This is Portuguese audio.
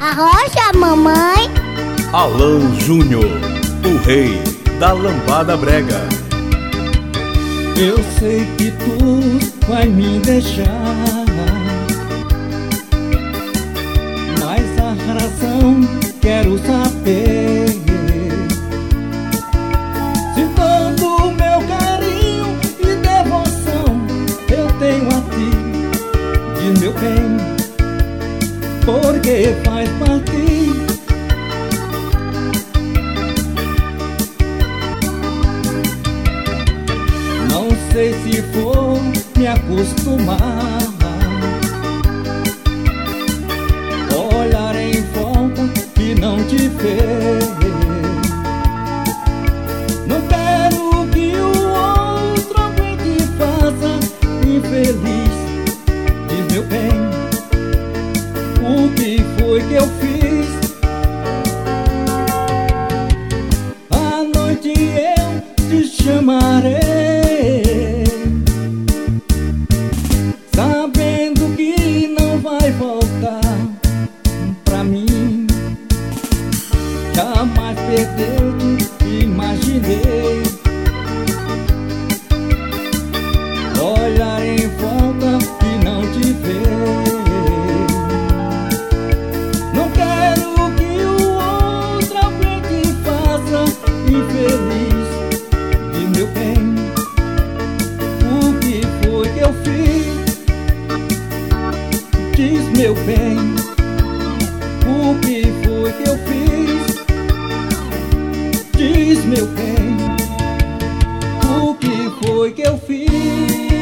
Arrocha, mamãe. Alan Júnior, o rei da lambada brega. Eu sei que tu vai me deixar, mas a razão quero saber. Se todo meu carinho e devoção eu tenho a ti, de meu bem, porque faz parte. Não sei se vou me acostumar, olhar em volta e não te ver. Não quero que o outro alguém te faça infeliz, diz meu bem, o que foi que eu fiz? À noite eu te chamarei, sabendo que não vai voltar pra mim. Jamais perder-te imaginei, olhar em volta e não te ver. Não quero que o outro alguém te faça infeliz, de meu bem, o que foi que eu fiz? Diz meu bem, o que foi que eu fiz? Diz meu bem, o que foi que eu fiz?